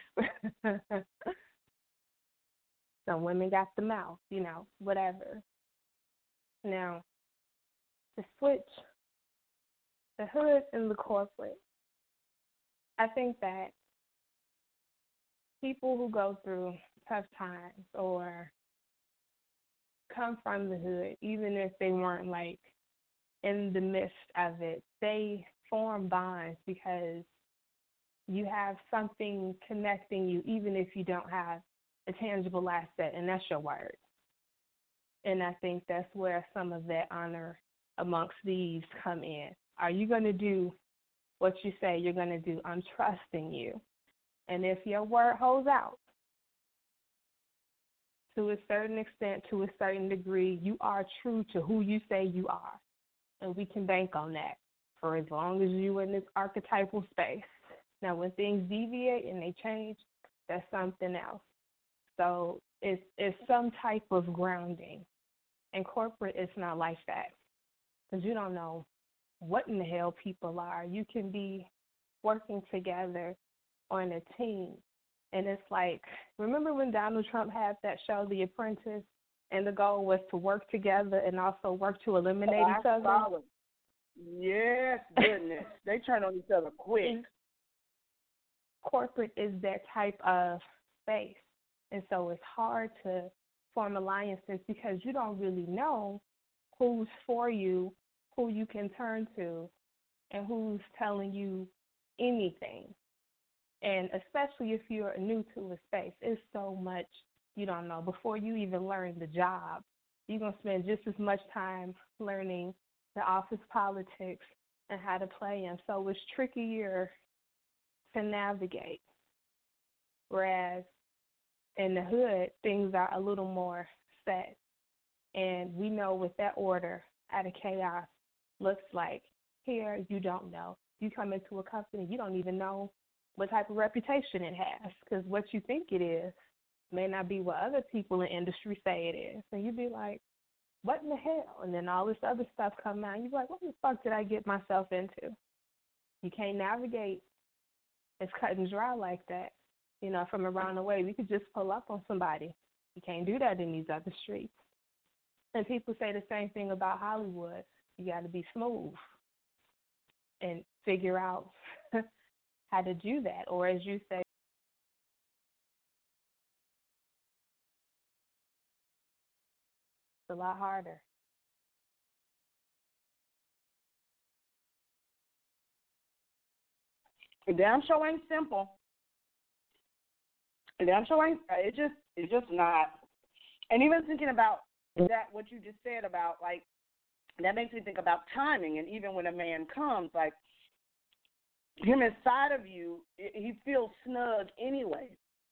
Some women got the mouth, you know, whatever. Now, to switch the hood and the corporate, I think that people who go through tough times or come from the hood, even if they weren't, like, in the midst of it, they form bonds because You have something connecting you, even if you don't have a tangible asset, and that's your word. And I think that's where some of that honor amongst thieves come in. Are you going to do what you say you're going to do? I'm trusting you. And if your word holds out to a certain extent, to a certain degree, you are true to who you say you are. And we can bank on that for as long as you're in this archetypal space. Now, when things deviate and they change, that's something else. So it's, it's some type of grounding. And corporate is not like that, because you don't know what in the hell people are. You can be working together on a team, and it's like, remember when Donald Trump had that show, The Apprentice, and the goal was to work together and also work to eliminate oh, each other? Yes, goodness. They turn on each other quick. And corporate is that type of space, and so it's hard to form alliances because you don't really know who's for you, who you can turn to, and who's telling you anything. And especially if you're new to a space, it's so much you don't know. Before you even learn the job, you're going to spend just as much time learning the office politics and how to play them. So it's trickier to navigate. Whereas in the hood, things are a little more set. And we know what that order out of chaos looks like. Here, you don't know. You come into a company, you don't even know what type of reputation it has, because what you think it is may not be what other people in industry say it is. And you'd be like, what in the hell? And then all this other stuff come out, and you'd be like, what the fuck did I get myself into? You can't navigate. It's cut and dry like that. You know, from around the way, we could just pull up on somebody. You can't do that in these other streets. And people say the same thing about Hollywood. You got to be smooth and figure out how to do that. Or as you say, it's a lot harder. The damn show ain't simple. The damn show ain't, it just, it's just not. And even thinking about that, what you just said about, like, that makes me think about timing. And even when a man comes, like, him inside of you, he feels snug anyway.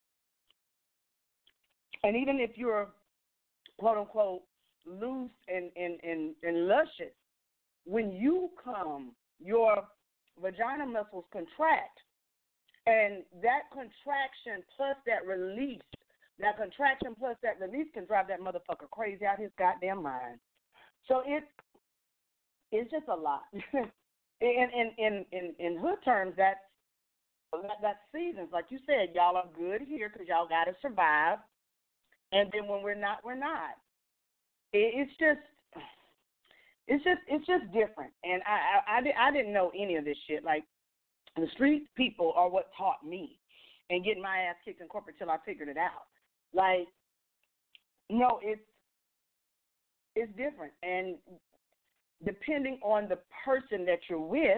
And even if you're, quote unquote, loose and, and, and, and luscious, when you come, your vagina muscles contract. And that contraction plus that release, that contraction plus that release can drive that motherfucker crazy out his goddamn mind. So it's, it's just a lot. in, in, in, in, in hood terms, that's, that, that's seasons. Like you said, y'all are good here because y'all got to survive. And then when we're not, we're not. It, it's just, it's just, it's just different. And I, I, I, did, I didn't know any of this shit. Like, the street people are what taught me, and getting my ass kicked in corporate till I figured it out. Like, no, it's, it's different. And depending on the person that you're with,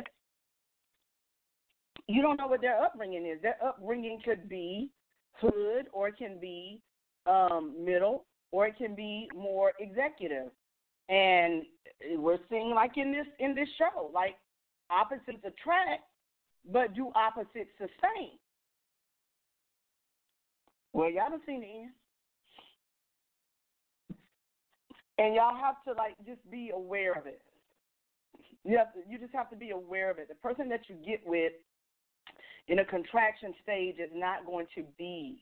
you don't know what their upbringing is. Their upbringing could be hood, or it can be um, middle, or it can be more executive. And we're seeing, like in this in this show, like opposites attract, but do opposites sustain? Well, y'all done seen the end. And y'all have to, like, just be aware of it. You have to, you just have to be aware of it. The person that you get with in a contraction stage is not going to be.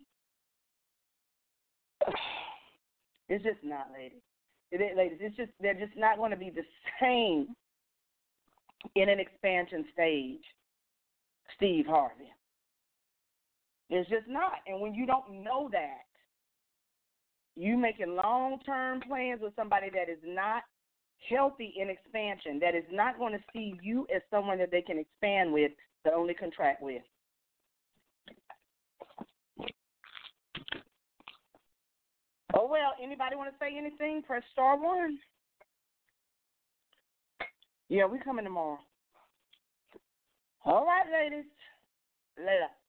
It's just not, ladies. It is, ladies. It's just, they're just not going to be the same in an expansion stage. Steve Harvey. It's just not. And when you don't know that, you making long-term plans with somebody that is not healthy in expansion, that is not going to see you as someone that they can expand with, but only contract with. Oh, well, anybody want to say anything? Press star one. Yeah, we coming tomorrow. All right, ladies. Later.